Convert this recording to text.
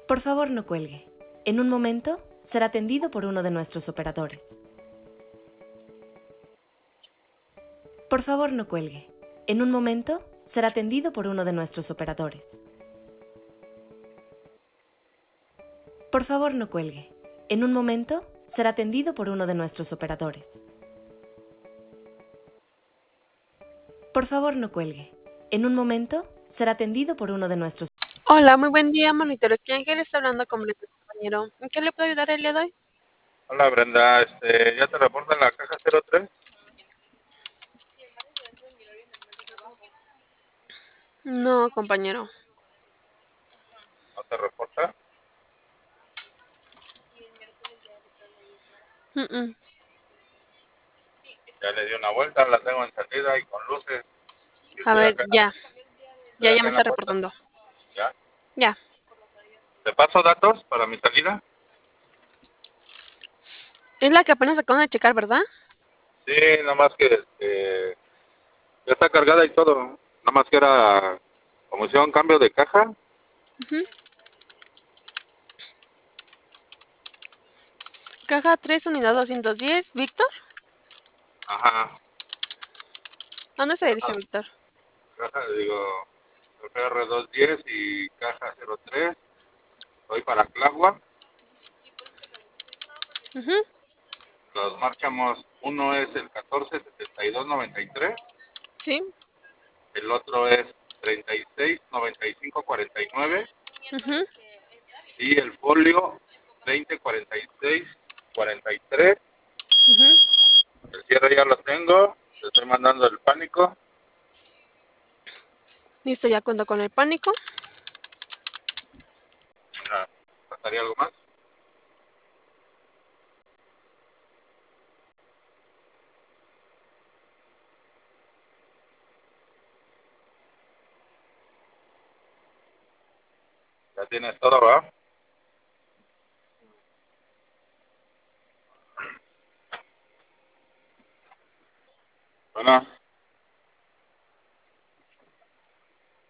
Por favor, no cuelgue. En un momento será atendido por uno de nuestros operadores. Por favor, no cuelgue. En un momento será atendido por uno de nuestros operadores. Por favor, no cuelgue. En un momento será atendido por uno de nuestros operadores. Por favor, no cuelgue. En un momento será atendido por uno de nuestros... Hola, muy buen día, monitor. Aquí Ángel está hablando con mi compañero. ¿En qué le puedo ayudar el día de hoy? Hola Brenda, ¿ya te reportan la caja 03? No, compañero. ¿No te reporta? Mm, mm. Ya le di una vuelta, la tengo encendida y con luces. Y A estoy ver, acá, ya en me la está puerta. reportando. ¿Ya? Ya. ¿Te paso datos para mi salida? Es la que apenas acaban de checar, ¿verdad? Sí, nada más que ya está cargada y todo. Nada más que era como hicieron cambio de caja. Ujú. Caja 3, unidad 210. ¿Víctor? Ajá. ¿Dónde se dirige, Víctor? Caja, digo, PR210 y caja 03. Voy para Clagua. Ujú. Los marcamos, uno es el 147293. Sí. El otro es 369549 Ujú. y el folio 204643. Ujú. El cierre ya lo tengo, le estoy mandando el pánico. Listo, ya cuento con el pánico. ¿Pasaría algo más? Ya tienes todo, ¿verdad? Bueno.